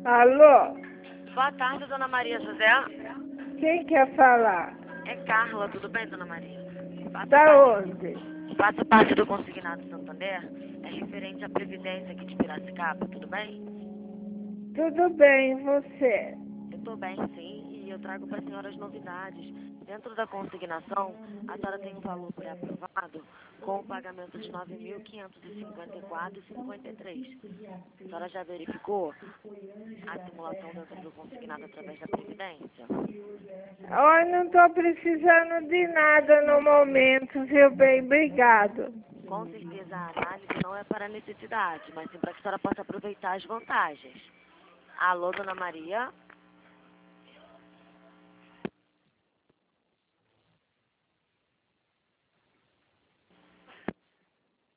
Alô? Boa tarde, dona Maria José. Quem quer falar? É Carla, tudo bem, dona Maria? Da onde? Faço parte do Consignado Santander. É referente à Previdência aqui de Piracicaba, tudo bem? Tudo bem, e você? Eu estou bem, sim, e eu trago para a senhora as novidades. Dentro da consignação, a senhora tem um valor pré-aprovado com o pagamento de R$ 9.554,53. A senhora já verificou a simulação dentro do consignado através da Previdência? Olha, não estou precisando de nada no momento, viu bem? Obrigado. Com certeza a análise não é para necessidade, mas sim para que a senhora possa aproveitar as vantagens. Alô, dona Maria?